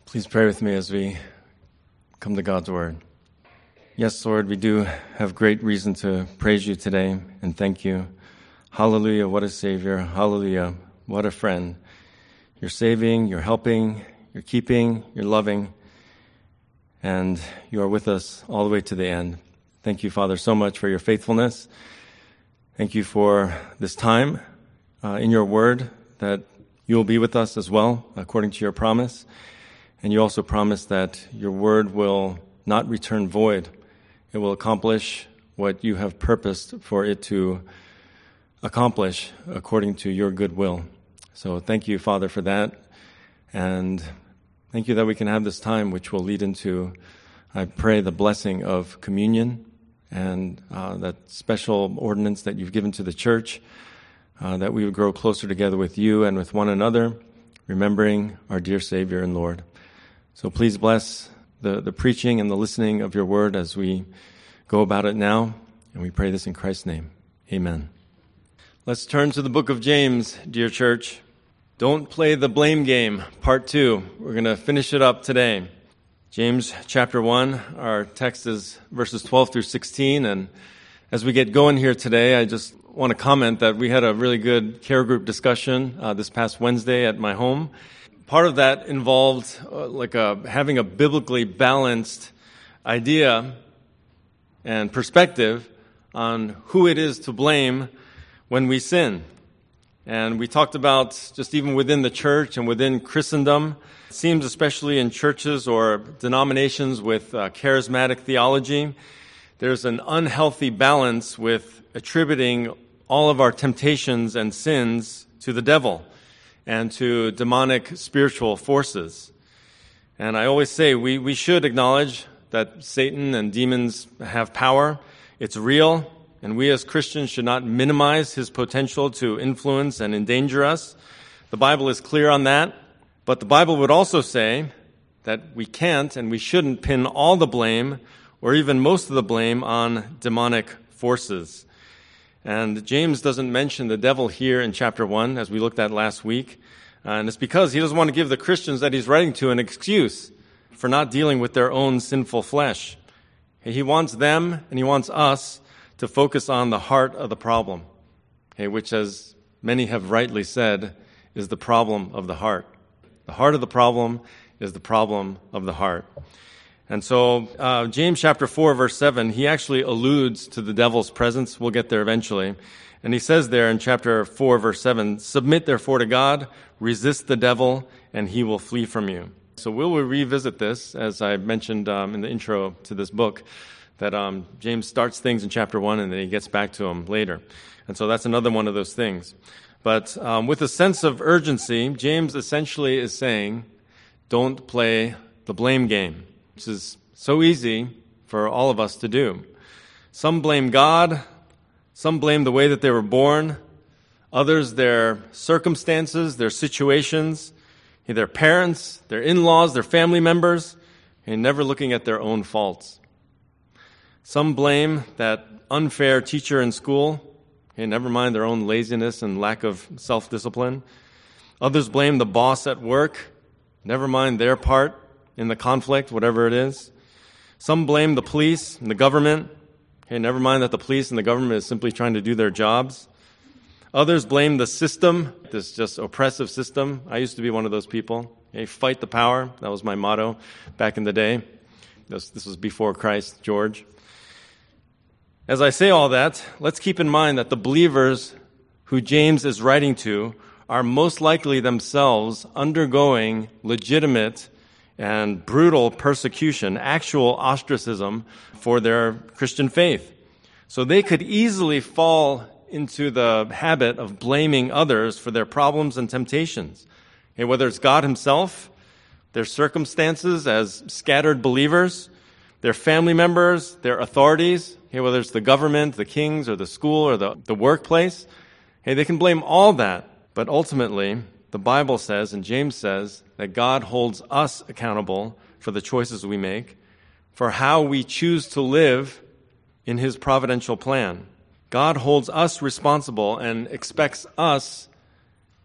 Please pray with me as we come to God's Word. Yes, Lord, we do have great reason to praise you today and thank you. Hallelujah, what a Savior. Hallelujah, what a friend. You're saving, you're helping, you're keeping, you're loving, and you are with us all the way to the end. Thank you, Father, so much for your faithfulness. Thank you for this time in your Word that you will be with us as well, according to your promise. And you also promise that your word will not return void. It will accomplish what you have purposed for it to accomplish according to your good will. So thank you, Father, for that. And thank you that we can have this time which will lead into, I pray, the blessing of communion and that special ordinance that you've given to the church, that we would grow closer together with you and with one another, remembering our dear Savior and Lord. So please bless the preaching and the listening of your word as we go about it now. And we pray this in Christ's name. Amen. Let's turn to the book of James, dear church. Don't play the blame game, part 2. We're going to finish it up today. James chapter 1, our text is verses 12 through 16. And as we get going here today, I just want to comment that we had a really good care group discussion this past Wednesday at my home. Part of that involved having a biblically balanced idea and perspective on who it is to blame when we sin. And we talked about just even within the church and within Christendom, it seems especially in churches or denominations with charismatic theology, there's an unhealthy balance with attributing all of our temptations and sins to the devil and to demonic spiritual forces. And I always say we should acknowledge that Satan and demons have power. It's real, and we as Christians should not minimize his potential to influence and endanger us. The Bible is clear on that, but the Bible would also say that we can't and we shouldn't pin all the blame or even most of the blame on demonic forces. And James doesn't mention the devil here in chapter 1, as we looked at last week. And it's because he doesn't want to give the Christians that he's writing to an excuse for not dealing with their own sinful flesh. He wants them and he wants us to focus on the heart of the problem, which, as many have rightly said, is the problem of the heart. The heart of the problem is the problem of the heart. And so James chapter 4, verse 7, he actually alludes to the devil's presence. We'll get there eventually. And he says there in chapter 4, verse 7, "Submit therefore to God, resist the devil, and he will flee from you." So we'll revisit this, as I mentioned in the intro to this book, that James starts things in chapter 1 and then he gets back to them later. And so that's another one of those things. But with a sense of urgency, James essentially is saying, don't play the blame game. Which is so easy for all of us to do. Some blame God, some blame the way that they were born, others their circumstances, their situations, their parents, their in-laws, their family members, and never looking at their own faults. Some blame that unfair teacher in school, never mind their own laziness and lack of self-discipline. Others blame the boss at work, never mind their part in the conflict, whatever it is. Some blame the police and the government. Never mind that the police and the government is simply trying to do their jobs. Others blame the system, this just oppressive system. I used to be one of those people. Fight the power. That was my motto back in the day. This was before Christ, George. As I say all that, let's keep in mind that the believers who James is writing to are most likely themselves undergoing legitimate and brutal persecution, actual ostracism for their Christian faith. So they could easily fall into the habit of blaming others for their problems and temptations. Whether it's God himself, their circumstances as scattered believers, their family members, their authorities, whether it's the government, the kings, or the school, or the workplace, they can blame all that. But ultimately, the Bible says, and James says, that God holds us accountable for the choices we make, for how we choose to live in his providential plan. God holds us responsible and expects us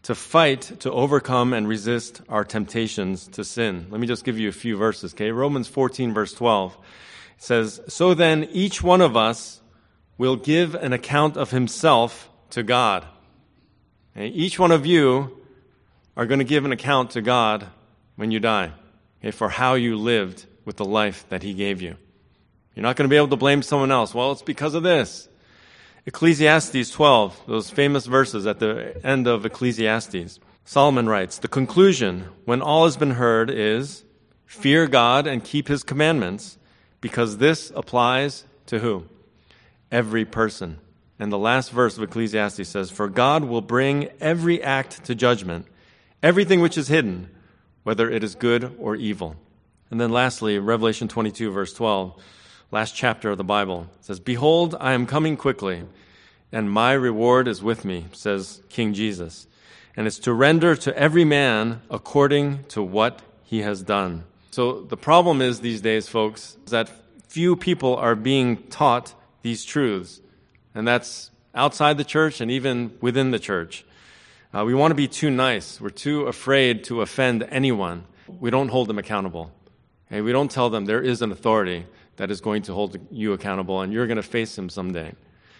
to fight, to overcome, and resist our temptations to sin. Let me just give you a few verses, okay? Romans 14, verse 12. It says, "So then each one of us will give an account of himself to God." Okay? Each one of you are going to give an account to God when you die, okay, for how you lived with the life that he gave you. You're not going to be able to blame someone else. Well, it's because of this. Ecclesiastes 12, those famous verses at the end of Ecclesiastes. Solomon writes, "The conclusion, when all has been heard, is fear God and keep his commandments, because this applies to who? Every person." And the last verse of Ecclesiastes says, "For God will bring every act to judgment, everything which is hidden, whether it is good or evil." And then lastly, Revelation 22, verse 12, last chapter of the Bible, says, "Behold, I am coming quickly, and my reward is with me," says King Jesus. "And it's to render to every man according to what he has done." So the problem is these days, folks, is that few people are being taught these truths. And that's outside the church and even within the church. We want to be too nice. We're too afraid to offend anyone. We don't hold them accountable. Okay? We don't tell them there is an authority that is going to hold you accountable, and you're going to face him someday.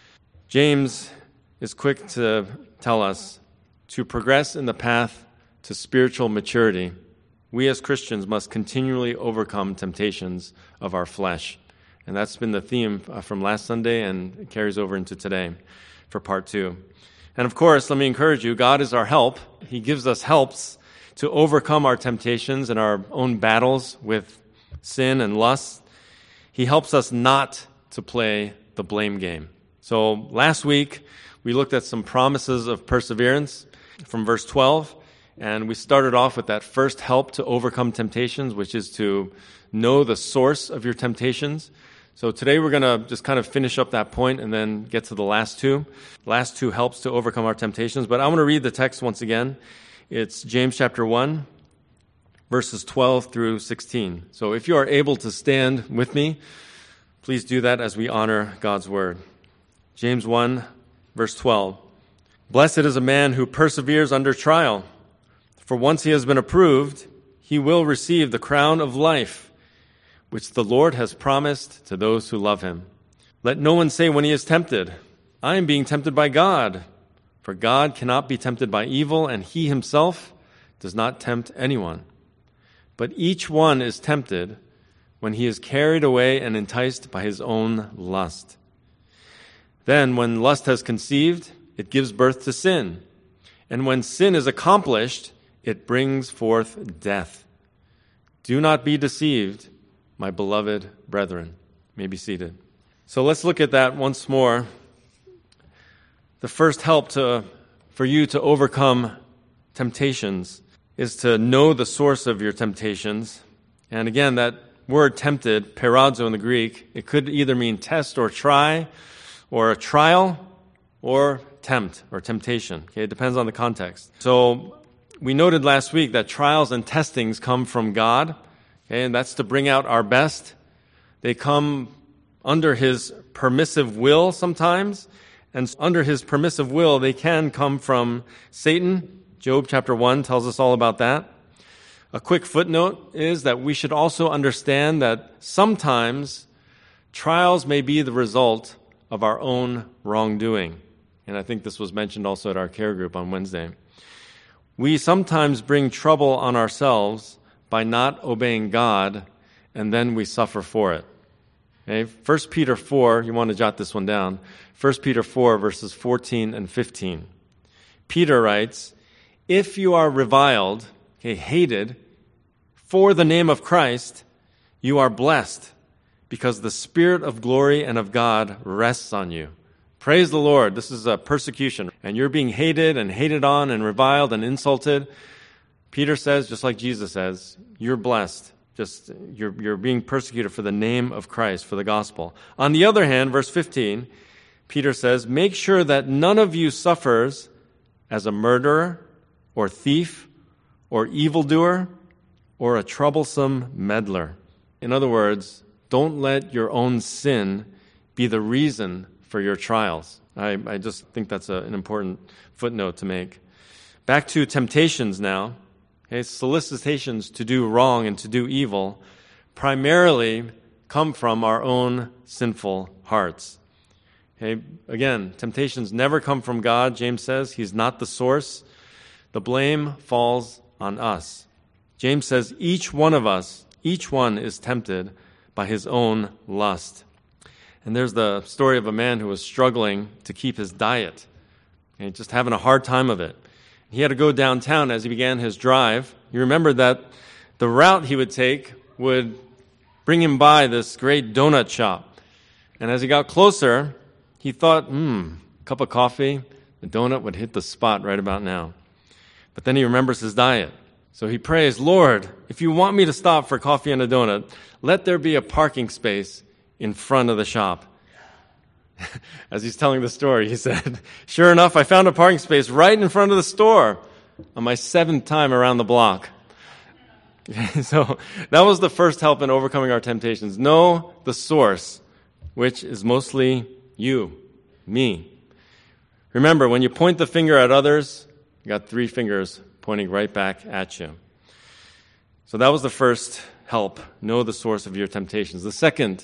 James is quick to tell us to progress in the path to spiritual maturity, we as Christians must continually overcome temptations of our flesh. And that's been the theme from last Sunday, and it carries over into today for part 2. And of course, let me encourage you, God is our help. He gives us helps to overcome our temptations and our own battles with sin and lust. He helps us not to play the blame game. So last week, we looked at some promises of perseverance from verse 12, and we started off with that first help to overcome temptations, which is to know the source of your temptations. So today we're going to just kind of finish up that point and then get to the last two. Last two helps to overcome our temptations. But I want to read the text once again. It's James chapter 1, verses 12 through 16. So if you are able to stand with me, please do that as we honor God's word. James 1, verse 12. "Blessed is a man who perseveres under trial, for once he has been approved, he will receive the crown of life, which the Lord has promised to those who love him. Let no one say when he is tempted, 'I am being tempted by God,' for God cannot be tempted by evil, and he himself does not tempt anyone. But each one is tempted when he is carried away and enticed by his own lust. Then, when lust has conceived, it gives birth to sin. And when sin is accomplished, it brings forth death. Do not be deceived, my beloved brethren." You may be seated. So let's look at that once more. The first help for you to overcome temptations is to know the source of your temptations. And again, that word tempted, peirazo in the Greek, it could either mean test or try, or a trial, or tempt, or temptation. Okay, it depends on the context. So we noted last week that trials and testings come from God, okay, and that's to bring out our best. They come under his permissive will sometimes, and under his permissive will, they can come from Satan. Job chapter 1 tells us all about that. A quick footnote is that we should also understand that sometimes trials may be the result of our own wrongdoing. And I think this was mentioned also at our care group on Wednesday. We sometimes bring trouble on ourselves by not obeying God, and then we suffer for it. Okay? 1 Peter 4, you want to jot this one down. 1 Peter 4, verses 14 and 15. Peter writes, "If you are reviled," okay, hated, "for the name of Christ, you are blessed, because the Spirit of glory and of God rests on you." Praise the Lord. This is a persecution, and you're being hated and hated on and reviled and insulted. Peter says, just like Jesus says, you're blessed. You're being persecuted for the name of Christ, for the gospel. On the other hand, verse 15, Peter says, "Make sure that none of you suffers as a murderer or thief or evildoer or a troublesome meddler." In other words, don't let your own sin be the reason for your trials. I just think that's an important footnote to make. Back to temptations now. Okay, solicitations to do wrong and to do evil primarily come from our own sinful hearts. Okay, again, temptations never come from God. James says He's not the source. The blame falls on us. James says each one of us, each one is tempted by his own lust. And there's the story of a man who was struggling to keep his diet, and just having a hard time of it. He had to go downtown as he began his drive. You remember that the route he would take would bring him by this great donut shop. And as he got closer, he thought, cup of coffee, the donut would hit the spot right about now. But then he remembers his diet. So he prays, Lord, if you want me to stop for coffee and a donut, let there be a parking space in front of the shop. As he's telling the story, he said, sure enough, I found a parking space right in front of the store on my 7th time around the block. So that was the first help in overcoming our temptations. Know the source, which is mostly you, me. Remember, when you point the finger at others, you got 3 fingers pointing right back at you. So that was the first help. Know the source of your temptations. The second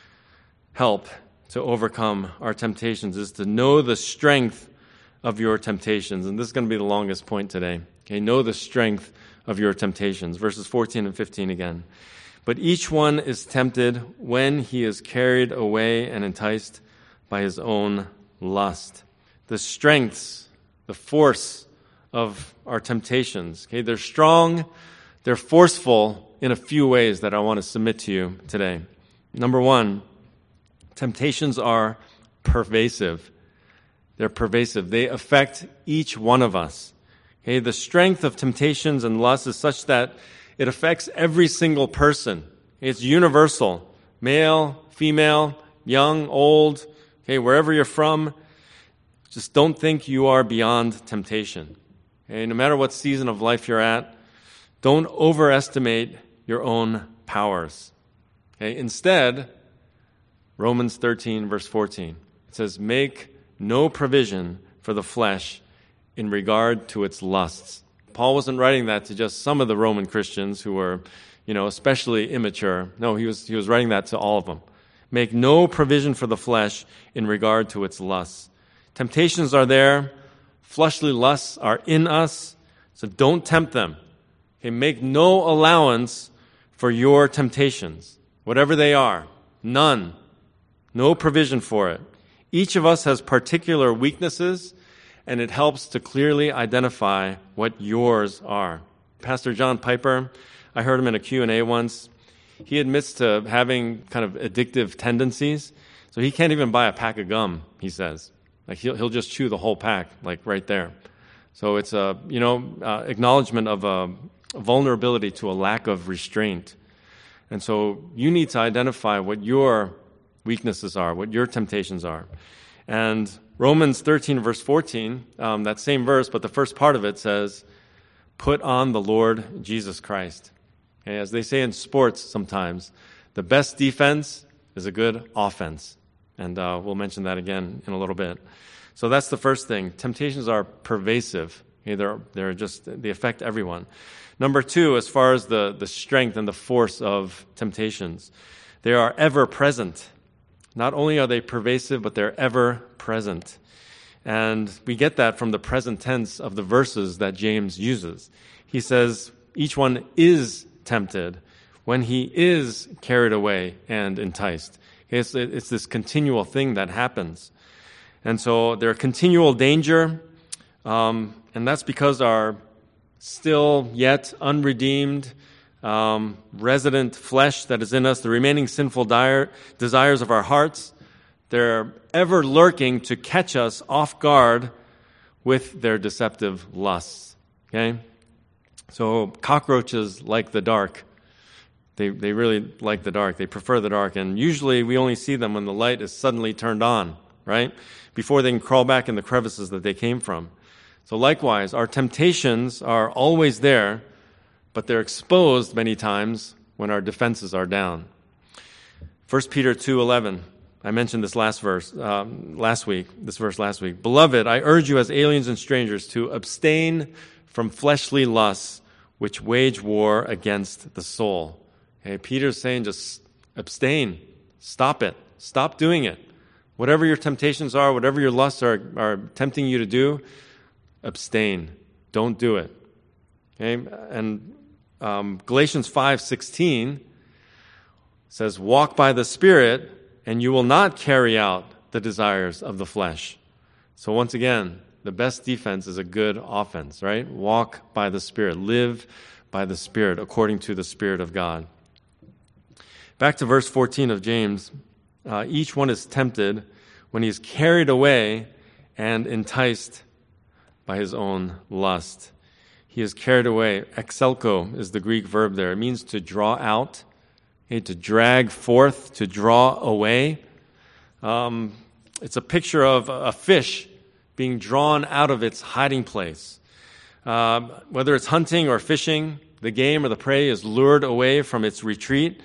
help to overcome our temptations is to know the strength of your temptations. And this is going to be the longest point today. Okay, know the strength of your temptations. Verses 14 and 15 again. But each one is tempted when he is carried away and enticed by his own lust. The strengths, the force of our temptations. Okay, they're strong, they're forceful in a few ways that I want to submit to you today. Number 1, temptations are pervasive. They're pervasive. They affect each one of us. Okay, the strength of temptations and lust is such that it affects every single person. It's universal. Male, female, young, old, okay, wherever you're from, just don't think you are beyond temptation. Okay, no matter what season of life you're at, don't overestimate your own powers. Okay, instead, Romans 13, verse 14, it says, make no provision for the flesh in regard to its lusts. Paul wasn't writing that to just some of the Roman Christians who were, especially immature. No, he was writing that to all of them. Make no provision for the flesh in regard to its lusts. Temptations are there. Fleshly lusts are in us. So don't tempt them. Okay, make no allowance for your temptations, whatever they are. None. No provision for it. Each of us has particular weaknesses, and it helps to clearly identify what yours are. Pastor John Piper, I heard him in a Q&A once. He admits to having kind of addictive tendencies, so he can't even buy a pack of gum, he says. Like he'll just chew the whole pack, like right there. So it's a acknowledgement of a vulnerability to a lack of restraint. And so you need to identify what your weaknesses are, what your temptations are. And Romans 13, verse 14, that same verse, but the first part of it says, put on the Lord Jesus Christ. Okay, as they say in sports sometimes, the best defense is a good offense. And we'll mention that again in a little bit. So that's the first thing. Temptations are pervasive. Okay, they affect everyone. Number 2, as far as the strength and the force of temptations, they are ever present. Not only are they pervasive, but they're ever present. And we get that from the present tense of the verses that James uses. He says, each one is tempted when he is carried away and enticed. It's this continual thing that happens. And so there's continual danger, and that's because our still yet unredeemed resident flesh that is in us, the remaining sinful desires of our hearts, they're ever lurking to catch us off guard with their deceptive lusts. Okay? So cockroaches like the dark. They really like the dark. They prefer the dark. And usually we only see them when the light is suddenly turned on, right? Before they can crawl back in the crevices that they came from. So likewise, our temptations are always there, but they're exposed many times when our defenses are down. 1 Peter 2:11, I mentioned this last verse last week. Beloved, I urge you as aliens and strangers to abstain from fleshly lusts which wage war against the soul. Okay, Peter's saying just abstain. Stop it. Stop doing it. Whatever your temptations are, whatever your lusts are tempting you to do, abstain. Don't do it. Okay? And Galatians 5:16 says, walk by the Spirit, and you will not carry out the desires of the flesh. So once again, the best defense is a good offense, right? Walk by the Spirit. Live by the Spirit, according to the Spirit of God. Back to verse 14 of James. Each one is tempted when he is carried away and enticed by his own lust. He is carried away. Exelko is the Greek verb there. It means to draw out, okay, to drag forth, to draw away. It's a picture of a fish being drawn out of its hiding place. Whether it's hunting or fishing, the game or the prey is lured away from its retreat.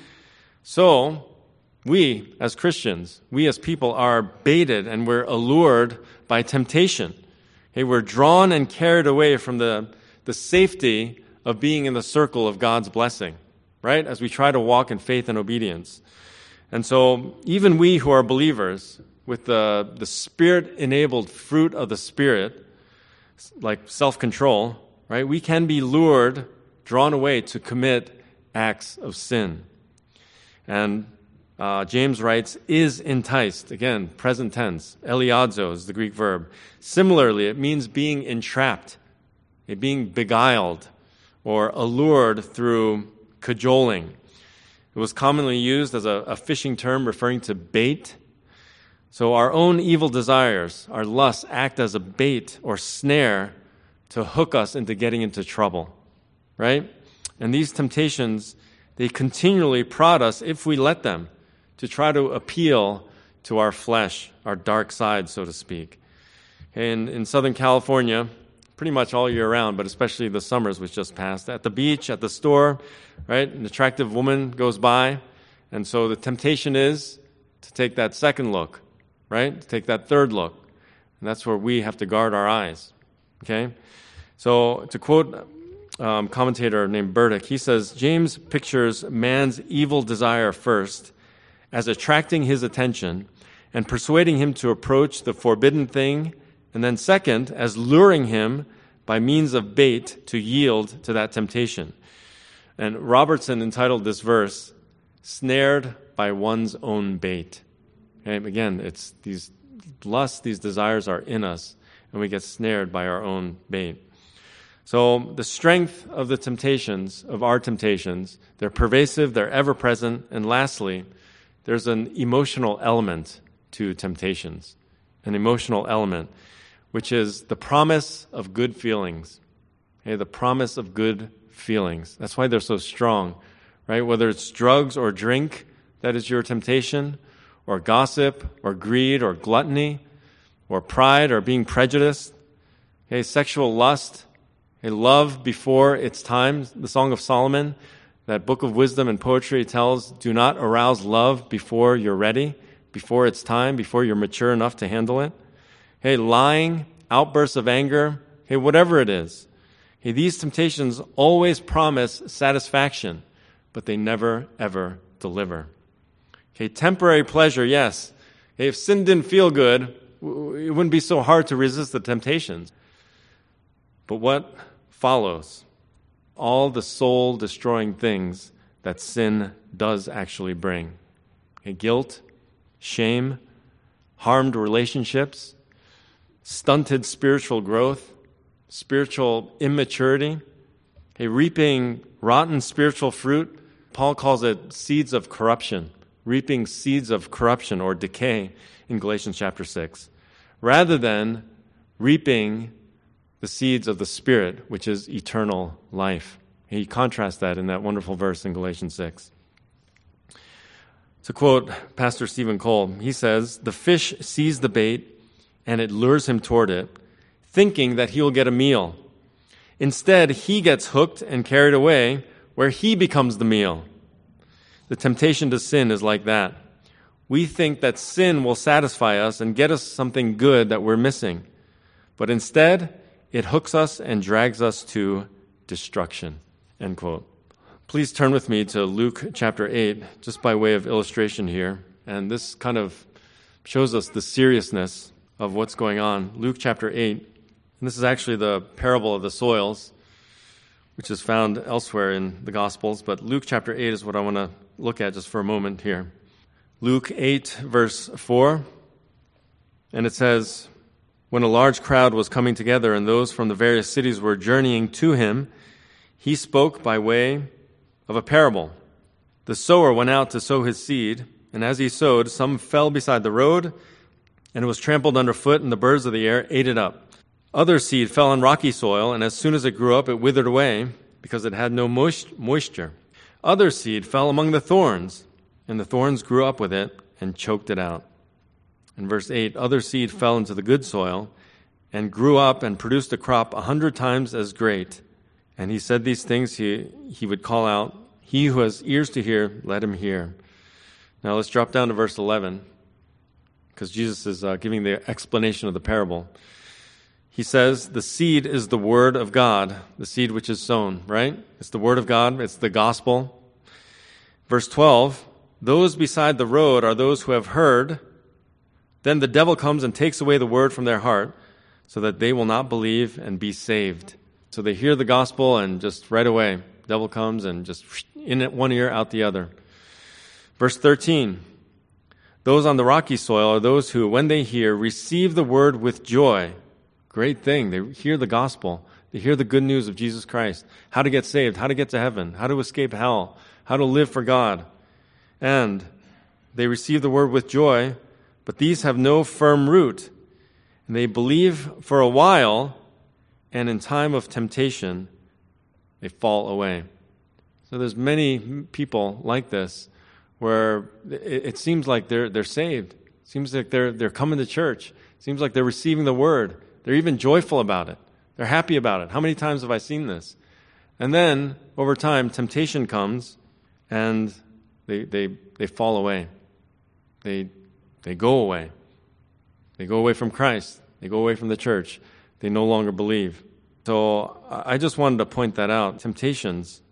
So, we as Christians, we as people are baited and we're allured by temptation. Okay, we're drawn and carried away from the safety of being in the circle of God's blessing, right? As we try to walk in faith and obedience. And so, even we who are believers, with the Spirit-enabled fruit of the Spirit, like self-control, right? We can be lured, drawn away to commit acts of sin. And James writes, is enticed. Again, present tense. Eliadzo is the Greek verb. Similarly, it means being entrapped, being beguiled, or allured through cajoling. It was commonly used as a fishing term referring to bait. So our own evil desires, our lusts, act as a bait or snare to hook us into getting into trouble, right? And these temptations, they continually prod us, if we let them, to try to appeal to our flesh, our dark side, so to speak. In Southern California, pretty much all year round, but especially the summers which just passed, at the beach, at the store, right, an attractive woman goes by, and so the temptation is to take that second look, right, to take that third look. And that's where we have to guard our eyes, okay? So to quote a commentator named Burdick, he says, James pictures man's evil desire first as attracting his attention and persuading him to approach the forbidden thing, and then second, as luring him by means of bait to yield to that temptation. And Robertson entitled this verse, Snared by One's Own Bait. Okay? Again, it's these lusts, these desires are in us, and we get snared by our own bait. So the strength of the temptations, of our temptations, they're pervasive, they're ever-present, and lastly, there's an emotional element to temptations, an emotional element, which is the promise of good feelings. Okay, the promise of good feelings. That's why they're so strong, right? Whether it's drugs or drink that is your temptation, or gossip, or greed, or gluttony, or pride, or being prejudiced, okay, sexual lust, okay, love before its time. The Song of Solomon, that book of wisdom and poetry, tells, do not arouse love before you're ready, before it's time, before you're mature enough to handle it. Hey, lying, outbursts of anger, hey, whatever it is. Hey, these temptations always promise satisfaction, but they never, ever deliver. Okay, temporary pleasure, yes. Hey, if sin didn't feel good, it wouldn't be so hard to resist the temptations. But what follows? All the soul-destroying things that sin does actually bring. Okay, guilt, shame, harmed relationships, stunted spiritual growth, spiritual immaturity, reaping rotten spiritual fruit. Paul calls it seeds of corruption, reaping seeds of corruption or decay in Galatians chapter 6, rather than reaping the seeds of the Spirit, which is eternal life. He contrasts that in that wonderful verse in Galatians 6. To quote Pastor Stephen Cole, he says, the fish sees the bait and it lures him toward it, thinking that he'll get a meal. Instead, he gets hooked and carried away, where he becomes the meal. The temptation to sin is like that. we think that sin will satisfy us and get us something good that we're missing. But instead, it hooks us and drags us to destruction." End quote. Please turn with me to Luke chapter 8, just by way of illustration here. And this kind of shows us the seriousness of what's going on. Luke chapter 8, and this is actually the parable of the soils, which is found elsewhere in the Gospels. But Luke chapter 8 is what I want to look at just for a moment here. Luke 8, verse 4, and it says, "When a large crowd was coming together and those from the various cities were journeying to him, he spoke by way of a parable. The sower went out to sow his seed, and as he sowed, some fell beside the road, and it was trampled underfoot, and the birds of the air ate it up. Other seed fell on rocky soil, and as soon as it grew up, it withered away, because it had no moisture. Other seed fell among the thorns, and the thorns grew up with it and choked it out." In verse 8, "Other seed fell into the good soil, and grew up and produced a crop 100 times as great. And he said these things, he would call out, 'He who has ears to hear, let him hear.'" Now let's drop down to verse 11, because Jesus is giving the explanation of the parable. He says, "The seed is the word of God," the seed which is sown, right? It's the word of God, it's the gospel. Verse 12, "Those beside the road are those who have heard. Then the devil comes and takes away the word from their heart, so that they will not believe and be saved." So they hear the gospel, and just right away, the devil comes and just in at one ear, out the other. Verse 13, "Those on the rocky soil are those who, when they hear, receive the word with joy." Great thing. They hear the gospel. They hear the good news of Jesus Christ, how to get saved, how to get to heaven, how to escape hell, how to live for God. And they receive the word with joy, but these have no firm root. And they believe for a while, and in time of temptation, they fall away. So there's many people like this, where it seems like they're saved. It seems like they're coming to church. It seems like they're receiving the word. They're even joyful about it. They're happy about it. How many times have I seen this? And then, over time, temptation comes, and they fall away. They go away. They go away from Christ. They go away from the church. They no longer believe. So I just wanted to point that out. Temptations,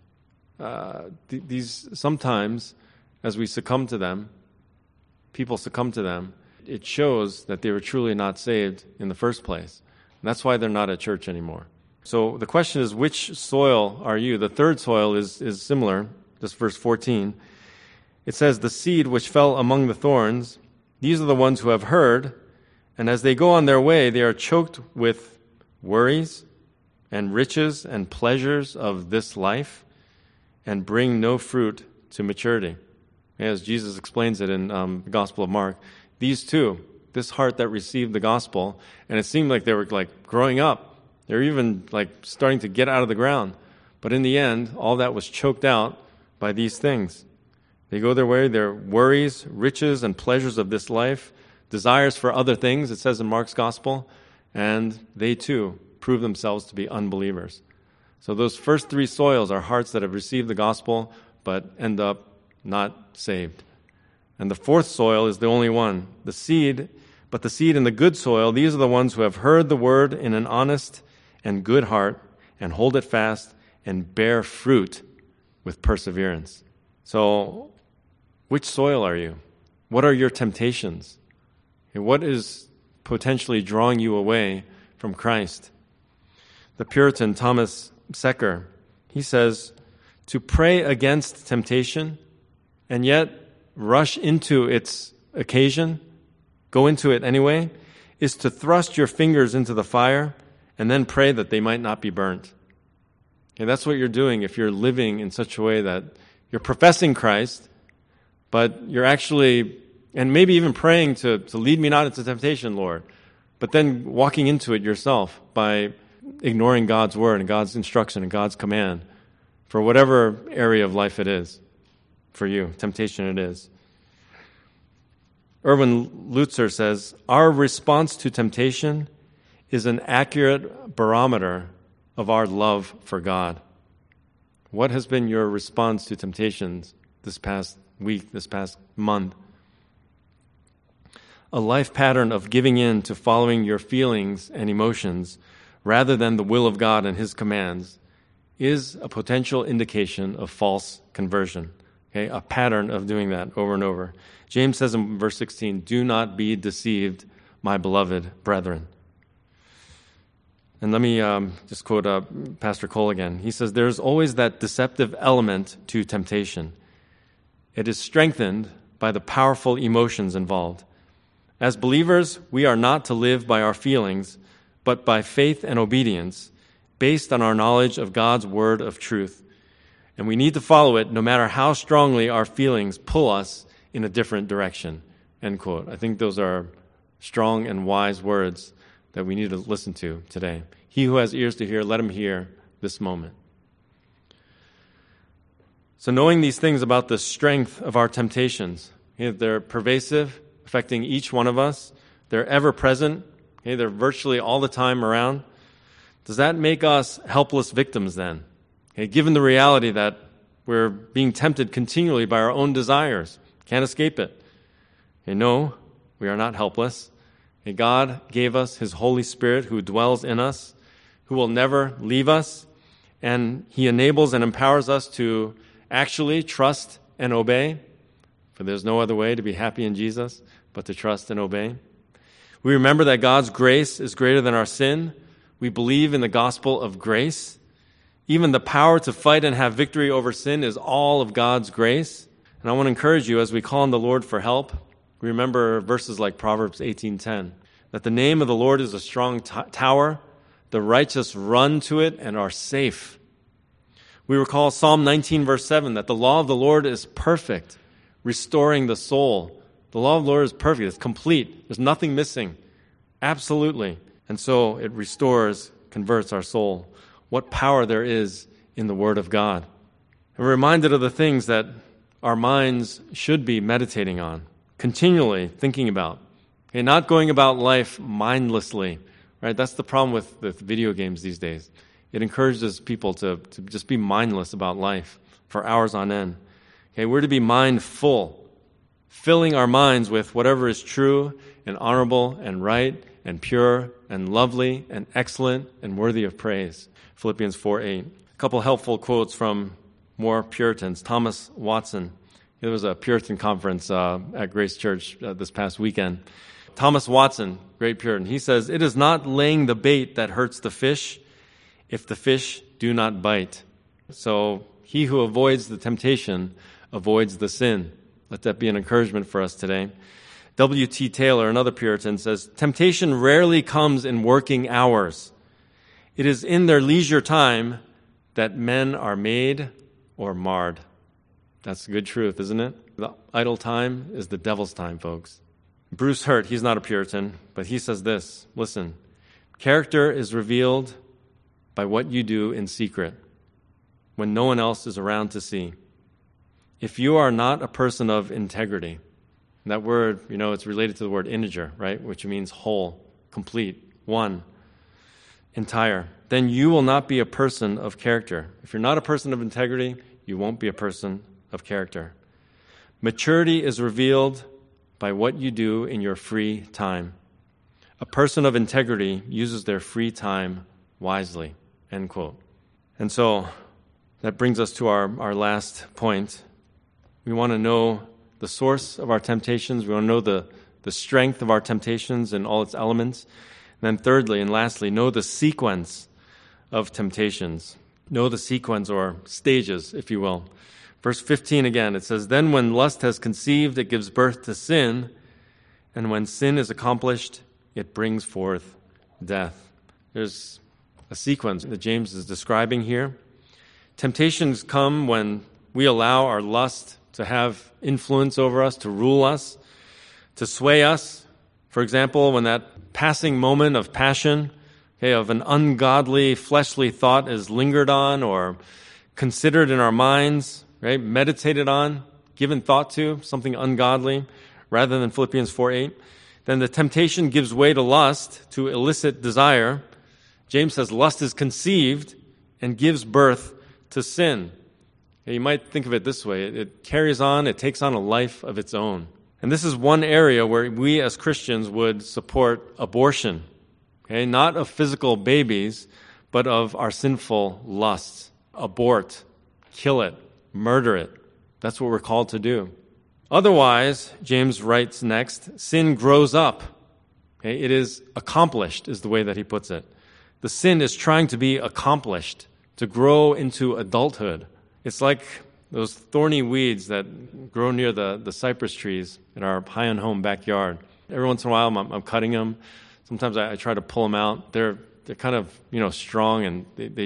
these sometimes, as we succumb to them, people succumb to them, it shows that they were truly not saved in the first place. And that's why they're not at church anymore. So the question is, which soil are you? The third soil is similar, just verse 14. It says, "The seed which fell among the thorns, these are the ones who have heard, and as they go on their way, they are choked with worries and riches and pleasures of this life, and bring no fruit to maturity." As Jesus explains it in the Gospel of Mark, these two, this heart that received the gospel, and it seemed like they were like growing up. They were even like starting to get out of the ground. But in the end, all that was choked out by these things. They go their way, their worries, riches, and pleasures of this life, desires for other things, it says in Mark's Gospel, and they too prove themselves to be unbelievers. So those first three soils are hearts that have received the gospel, but end up not saved. And the fourth soil is the only one, the seed. But the seed in the good soil, these are the ones who have heard the word in an honest and good heart, and hold it fast, and bear fruit with perseverance. So, which soil are you? What are your temptations? And what is potentially drawing you away from Christ? The Puritan Thomas Secker, he says, "To pray against temptation and yet rush into its occasion, go into it anyway, is to thrust your fingers into the fire and then pray that they might not be burnt." Okay, that's what you're doing if you're living in such a way that you're professing Christ, but you're actually, and maybe even praying to lead me not into temptation, Lord, but then walking into it yourself by ignoring God's word and God's instruction and God's command for whatever area of life it is. For you, temptation it is. Erwin Lutzer says, "Our response to temptation is an accurate barometer of our love for God." What has been your response to temptations this past week, this past month? a life pattern of giving in to following your feelings and emotions rather than the will of God and His commands is a potential indication of false conversion. Okay, a pattern of doing that over and over. James says in verse 16, "Do not be deceived, my beloved brethren." And let me just quote Pastor Cole again. He says, "There's always that deceptive element to temptation. It is strengthened by the powerful emotions involved. As believers, we are not to live by our feelings, but by faith and obedience, based on our knowledge of God's word of truth. And we need to follow it no matter how strongly our feelings pull us in a different direction." End quote. I think those are strong and wise words that we need to listen to today. He who has ears to hear, let him hear this moment. So knowing these things about the strength of our temptations, they're pervasive, affecting each one of us. They're ever present. They're virtually all the time around. Does that make us helpless victims then? Given the reality that we're being tempted continually by our own desires, can't escape it. No, we are not helpless. God gave us His Holy Spirit who dwells in us, who will never leave us, and He enables and empowers us to actually trust and obey, for there's no other way to be happy in Jesus but to trust and obey. We remember that God's grace is greater than our sin. We believe in the gospel of grace. Even the power to fight and have victory over sin is all of God's grace. And I want to encourage you as we call on the Lord for help, remember verses like Proverbs 18:10, that the name of the Lord is a strong tower. The righteous run to it and are safe. We recall Psalm 19, verse 7, that the law of the Lord is perfect, restoring the soul. The law of the Lord is perfect. It's complete. There's nothing missing. Absolutely. And so it restores, converts our soul. What power there is in the Word of God. And we're reminded of the things that our minds should be meditating on, continually thinking about. Not going about life mindlessly. Right? That's the problem with video games these days. It encourages people to just be mindless about life for hours on end. We're to be mindful, filling our minds with whatever is true and honorable and right and pure and lovely and excellent and worthy of praise. Philippians 4:8. A couple helpful quotes from more Puritans. Thomas Watson. There was a Puritan conference at Grace Church this past weekend. Thomas Watson, great Puritan, he says, "It is not laying the bait that hurts the fish if the fish do not bite." So he who avoids the temptation avoids the sin. Let that be an encouragement for us today. W.T. Taylor, another Puritan, says, "Temptation rarely comes in working hours. It is in their leisure time that men are made or marred." That's the good truth, isn't it? The idle time is the devil's time, folks. Bruce Hurt, he's not a Puritan, but he says this, listen, "Character is revealed by what you do in secret, when no one else is around to see. If you are not a person of integrity," and that word, it's related to the word integer, right, which means whole, complete, one, entire, "then you will not be a person of character." If you're not a person of integrity, you won't be a person of character. "Maturity is revealed by what you do in your free time. A person of integrity uses their free time wisely." End quote. And so that brings us to our last point. We want to know the source of our temptations. We want to know the strength of our temptations and all its elements. And then thirdly and lastly, know the sequence of temptations. Know the sequence or stages, if you will. Verse 15 again, it says, "Then when lust has conceived, it gives birth to sin. And when sin is accomplished, it brings forth death." There's a sequence that James is describing here. Temptations come when we allow our lust to have influence over us, to rule us, to sway us. For example, when that passing moment of passion, of an ungodly, fleshly thought is lingered on or considered in our minds, right, meditated on, given thought to, something ungodly, rather than Philippians 4:8, then the temptation gives way to lust, to illicit desire. James says lust is conceived and gives birth to sin. You might think of it this way. It carries on, it takes on a life of its own. And this is one area where we as Christians would support abortion. Okay? Not of physical babies, but of our sinful lusts. Abort, kill it, murder it. That's what we're called to do. Otherwise, James writes next, sin grows up. Okay? It is accomplished, is the way that he puts it. The sin is trying to be accomplished, to grow into adulthood. It's like those thorny weeds that grow near the cypress trees in our high-and-home backyard. Every once in a while, I'm cutting them. Sometimes I try to pull them out. They're kind of strong, and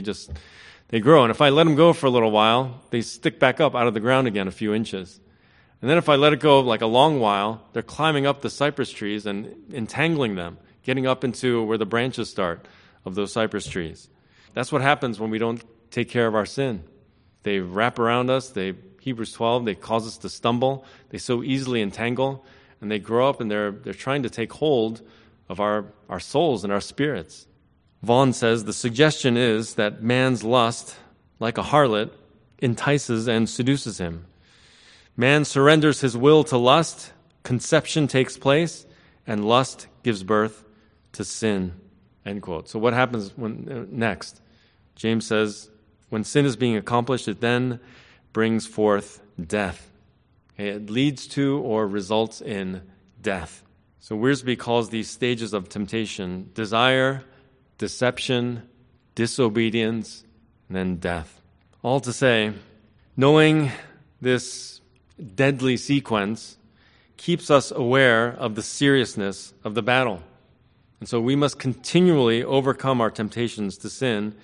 they grow. And if I let them go for a little while, they stick back up out of the ground again a few inches. And then if I let it go like a long while, they're climbing up the cypress trees and entangling them, getting up into where the branches start of those cypress trees. That's what happens when we don't take care of our sin. They wrap around us. Hebrews 12, they cause us to stumble. They so easily entangle, and they grow up, and they're trying to take hold of our souls and our spirits. Vaughan says, the suggestion is that man's lust, like a harlot, entices and seduces him. Man surrenders his will to lust, conception takes place, and lust gives birth to sin. End quote. So what happens next? James says, when sin is being accomplished, it then brings forth death. Okay, it leads to or results in death. So Wiersbe calls these stages of temptation desire, deception, disobedience, and then death. All to say, knowing this deadly sequence keeps us aware of the seriousness of the battle. And so we must continually overcome our temptations to sin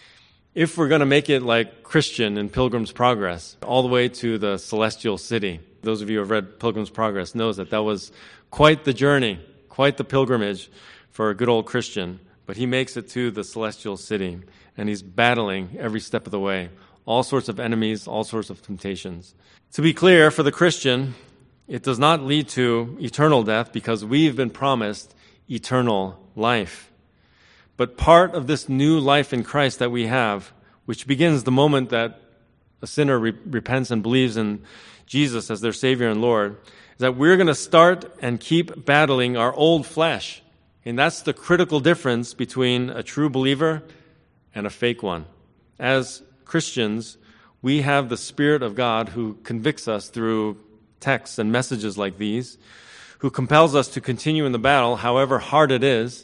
if we're going to make it like Christian in Pilgrim's Progress, all the way to the celestial city. Those of you who have read Pilgrim's Progress knows that was quite the journey, quite the pilgrimage for a good old Christian. But he makes it to the celestial city, and he's battling every step of the way. All sorts of enemies, all sorts of temptations. To be clear, for the Christian, it does not lead to eternal death because we've been promised eternal life. But part of this new life in Christ that we have, which begins the moment that a sinner repents and believes in Jesus as their Savior and Lord, is that we're going to start and keep battling our old flesh. And that's the critical difference between a true believer and a fake one. As Christians, we have the Spirit of God who convicts us through texts and messages like these, who compels us to continue in the battle, however hard it is,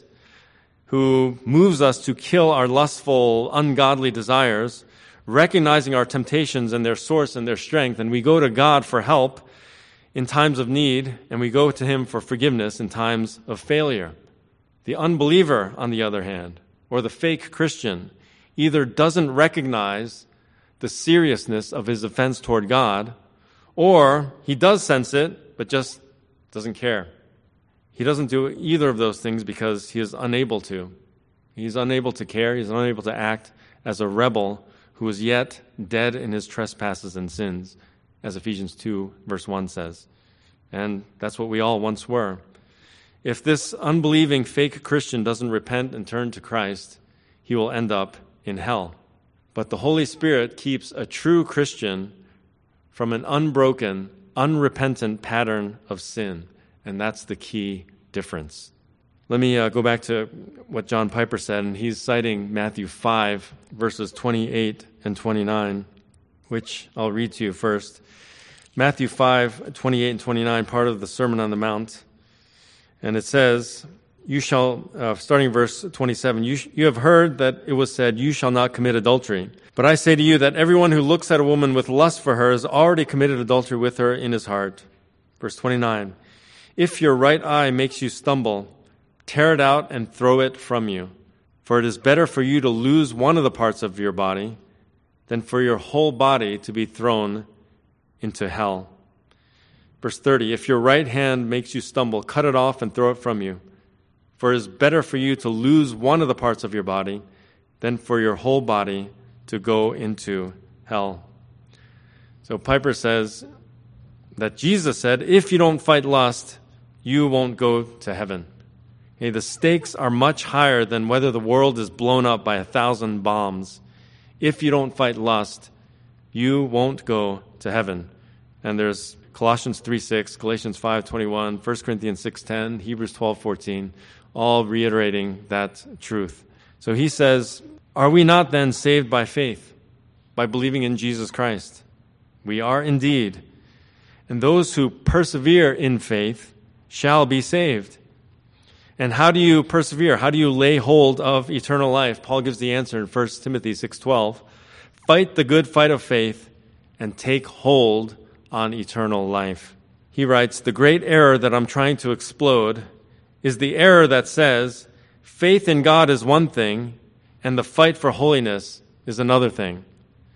who moves us to kill our lustful, ungodly desires, recognizing our temptations and their source and their strength, and we go to God for help in times of need, and we go to Him for forgiveness in times of failure. The unbeliever, on the other hand, or the fake Christian, either doesn't recognize the seriousness of his offense toward God, or he does sense it, but just doesn't care. He doesn't do either of those things because he is unable to. He's unable to care. He's unable to act as a rebel who is yet dead in his trespasses and sins, as Ephesians 2, verse 1 says. And that's what we all once were. If this unbelieving fake Christian doesn't repent and turn to Christ, he will end up in hell. But the Holy Spirit keeps a true Christian from an unbroken, unrepentant pattern of sin. And that's the key difference. Let me go back to what John Piper said, and he's citing Matthew 5, verses 28 and 29, which I'll read to you first. Matthew 5, 28 and 29, part of the Sermon on the Mount. And it says, you shall, starting verse 27, you have heard that it was said, you shall not commit adultery. But I say to you that everyone who looks at a woman with lust for her has already committed adultery with her in his heart. Verse 29, if your right eye makes you stumble, tear it out and throw it from you. For it is better for you to lose one of the parts of your body than for your whole body to be thrown into hell. Verse 30, if your right hand makes you stumble, cut it off and throw it from you. For it is better for you to lose one of the parts of your body than for your whole body to go into hell. So Piper says that Jesus said, if you don't fight lust, you won't go to heaven. Okay, the stakes are much higher than whether the world is blown up by 1,000 bombs. If you don't fight lust, you won't go to heaven. And there's Colossians 3:6, Galatians 5:21, 1 Corinthians 6:10, Hebrews 12:14, all reiterating that truth. So he says, are we not then saved by faith, by believing in Jesus Christ? We are indeed. And those who persevere in faith shall be saved. And how do you persevere? How do you lay hold of eternal life? Paul gives the answer in 1 Timothy 6:12. Fight the good fight of faith and take hold on eternal life. He writes, the great error that I'm trying to explode is the error that says faith in God is one thing and the fight for holiness is another thing.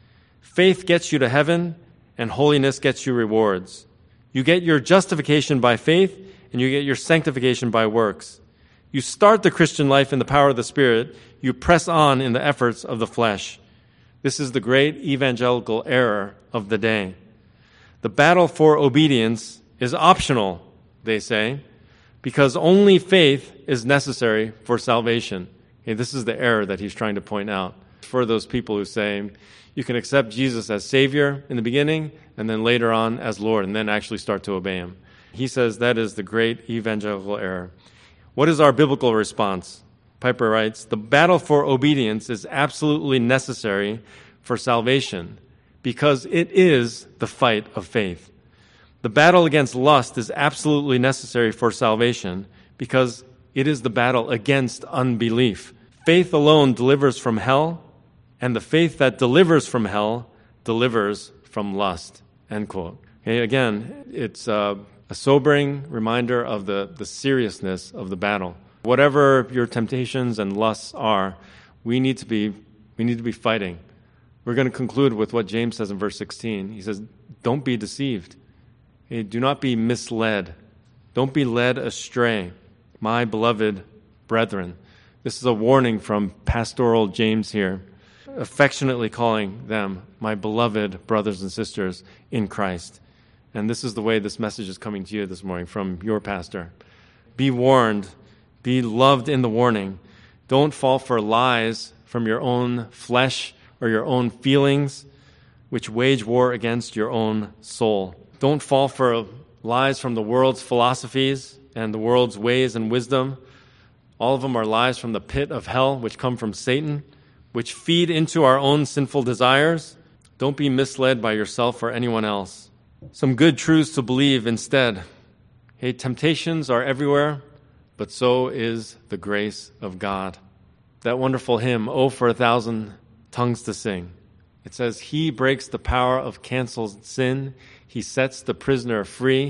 Faith gets you to heaven and holiness gets you rewards. You get your justification by faith and you get your sanctification by works. You start the Christian life in the power of the Spirit. You press on in the efforts of the flesh. This is the great evangelical error of the day. The battle for obedience is optional, they say, because only faith is necessary for salvation. Okay, this is the error that he's trying to point out for those people who say you can accept Jesus as Savior in the beginning and then later on as Lord and then actually start to obey him. He says that is the great evangelical error. What is our biblical response? Piper writes, the battle for obedience is absolutely necessary for salvation because it is the fight of faith. The battle against lust is absolutely necessary for salvation because it is the battle against unbelief. Faith alone delivers from hell, and the faith that delivers from hell delivers from lust. End quote. Okay, again, it's a sobering reminder of the seriousness of the battle. Whatever your temptations and lusts are, we need to be fighting. We're going to conclude with what James says in verse 16. He says, don't be deceived. Okay, do not be misled. Don't be led astray, my beloved brethren. This is a warning from pastoral James here, affectionately calling them my beloved brothers and sisters in Christ. And this is the way this message is coming to you this morning from your pastor. Be warned. Be loved in the warning. Don't fall for lies from your own flesh or your own feelings, which wage war against your own soul. Don't fall for lies from the world's philosophies and the world's ways and wisdom. All of them are lies from the pit of hell, which come from Satan, which feed into our own sinful desires. Don't be misled by yourself or anyone else. Some good truths to believe instead. Hey, temptations are everywhere, but so is the grace of God. That wonderful hymn, Oh, for 1,000 tongues to sing. It says, he breaks the power of canceled sin. He sets the prisoner free.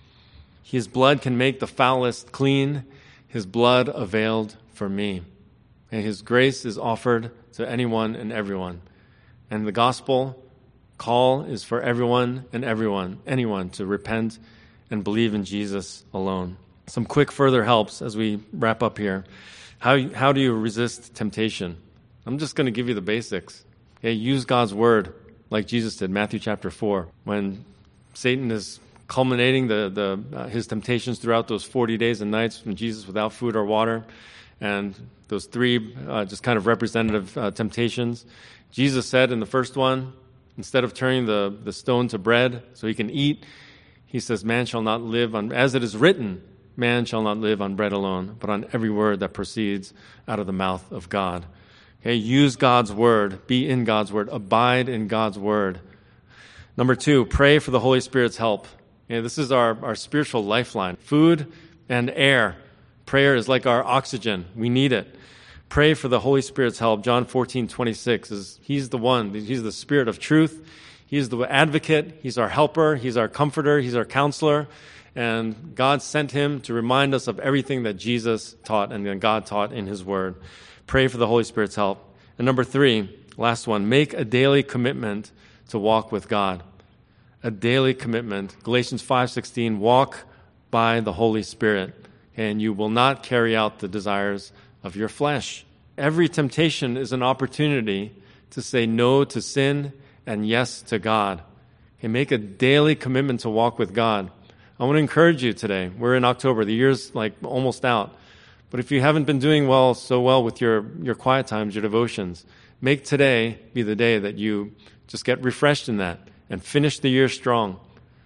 His blood can make the foulest clean. His blood availed for me. And his grace is offered to anyone and everyone. And the gospel call is for everyone and anyone to repent and believe in Jesus alone. Some quick further helps as we wrap up here. How do you resist temptation? I'm just going to give you the basics. Okay, use God's word like Jesus did, Matthew chapter 4. When Satan is culminating his temptations throughout those 40 days and nights from Jesus without food or water, and those three just kind of representative temptations. Jesus said in the first one, instead of turning the stone to bread so he can eat, he says, man shall not live on, as it is written, man shall not live on bread alone, but on every word that proceeds out of the mouth of God. Okay, use God's word, be in God's word, abide in God's word. Number 2, pray for the Holy Spirit's help. Okay, this is our spiritual lifeline. Food and air. Prayer is like our oxygen. We need it. Pray for the Holy Spirit's help. John 14:26 he's the one. He's the Spirit of truth. He's the advocate. He's our helper. He's our comforter. He's our counselor. And God sent him to remind us of everything that Jesus taught and that God taught in his word. Pray for the Holy Spirit's help. And number 3, last one, make a daily commitment to walk with God. A daily commitment. Galatians 5:16, walk by the Holy Spirit, and you will not carry out the desires of your flesh. Every temptation is an opportunity to say no to sin and yes to God. Okay, make a daily commitment to walk with God. I want to encourage you today. We're in October. The year's like almost out. But if you haven't been doing so well with your quiet times, your devotions, make today be the day that you just get refreshed in that and finish the year strong.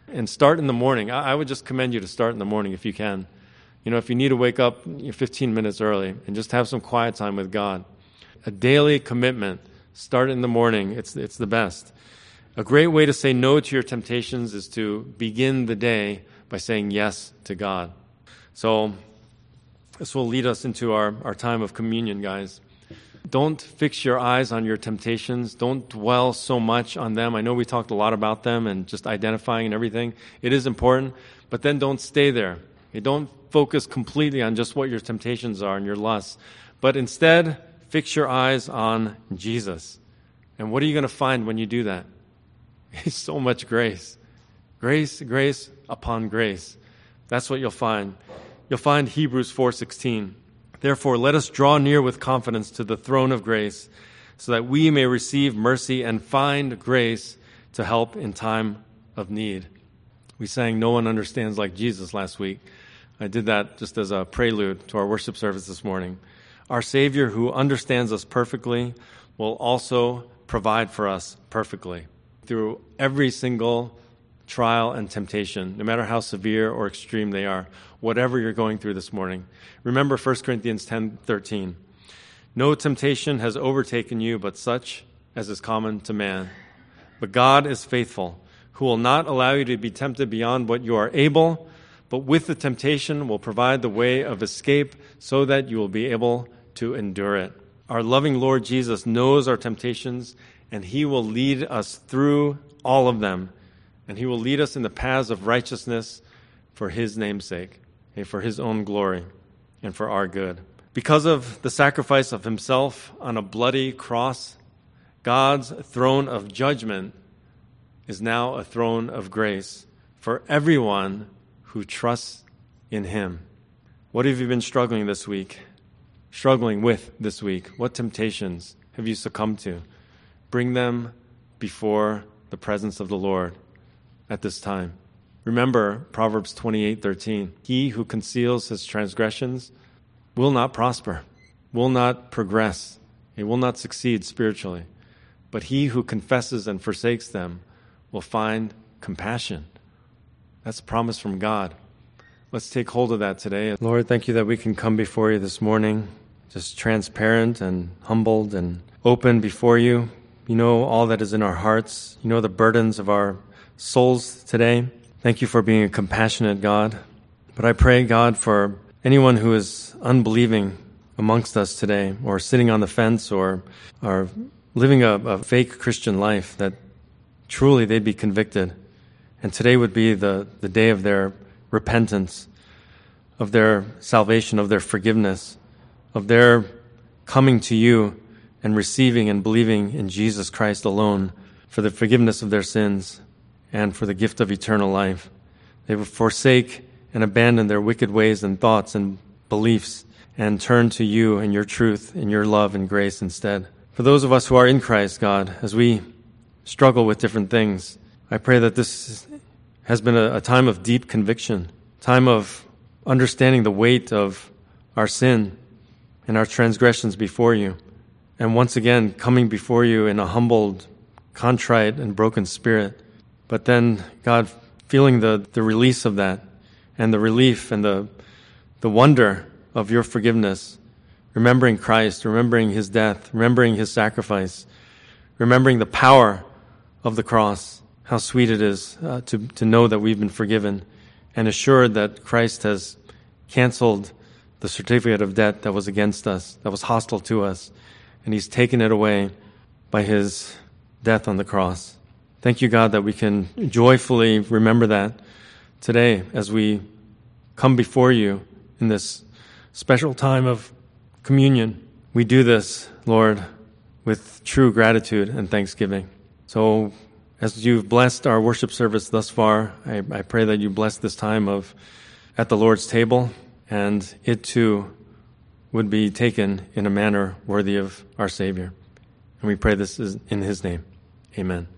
And start in the morning. I would just commend you to start in the morning if you can. If you need to wake up 15 minutes early and just have some quiet time with God. A daily commitment. Start in the morning. It's the best. A great way to say no to your temptations is to begin the day by saying yes to God. So this will lead us into our time of communion, guys. Don't fix your eyes on your temptations. Don't dwell so much on them. I know we talked a lot about them and just identifying and everything. It is important, but then don't stay there. Okay, don't focus completely on just what your temptations are and your lusts, but instead fix your eyes on Jesus. And what are you going to find when you do that? So much grace. Grace upon grace. That's what you'll find. You'll find Hebrews 4:16. Therefore, let us draw near with confidence to the throne of grace, so that we may receive mercy and find grace to help in time of need. We sang No One Understands Like Jesus last week. I did that just as a prelude to our worship service this morning. Our Savior, who understands us perfectly, will also provide for us perfectly through every single trial and temptation, no matter how severe or extreme they are, whatever you're going through this morning. Remember 1 Corinthians 10:13. No temptation has overtaken you but such as is common to man. But God is faithful, who will not allow you to be tempted beyond what you are able, but with the temptation will provide the way of escape so that you will be able to endure it. Our loving Lord Jesus knows our temptations, and he will lead us through all of them. And he will lead us in the paths of righteousness for his name's sake, for his own glory, and for our good. Because of the sacrifice of himself on a bloody cross, God's throne of judgment is now a throne of grace for everyone who trusts in him. What have you been struggling with this week? What temptations have you succumbed to? Bring them before the presence of the Lord at this time. Remember Proverbs 28:13. He who conceals his transgressions will not prosper, will not progress, he will not succeed spiritually. But he who confesses and forsakes them will find compassion. That's a promise from God. Let's take hold of that today. Lord, thank you that we can come before you this morning, just transparent and humbled and open before you. You know all that is in our hearts. You know the burdens of our souls today. Thank you for being a compassionate God. But I pray, God, for anyone who is unbelieving amongst us today, or sitting on the fence, or are living a fake Christian life, that truly they'd be convicted. And today would be the day of their repentance, of their salvation, of their forgiveness, of their coming to you and receiving and believing in Jesus Christ alone for the forgiveness of their sins and for the gift of eternal life. They would forsake and abandon their wicked ways and thoughts and beliefs and turn to you and your truth and your love and grace instead. For those of us who are in Christ, God, as we struggle with different things, I pray that this has been a time of deep conviction, time of understanding the weight of our sin and our transgressions before you, and once again coming before you in a humbled, contrite, and broken spirit. But then, God, feeling the release of that, and the relief and the wonder of your forgiveness, remembering Christ, remembering his death, remembering his sacrifice, remembering the power of the cross, how sweet it is to know that we've been forgiven, and assured that Christ has canceled the certificate of debt that was against us, that was hostile to us, and he's taken it away by his death on the cross. Thank you, God, that we can joyfully remember that today as we come before you in this special time of communion. We do this, Lord, with true gratitude and thanksgiving. So as you've blessed our worship service thus far, I pray that you bless this time at the Lord's table, and it too would be taken in a manner worthy of our Savior. And we pray this in his name. Amen.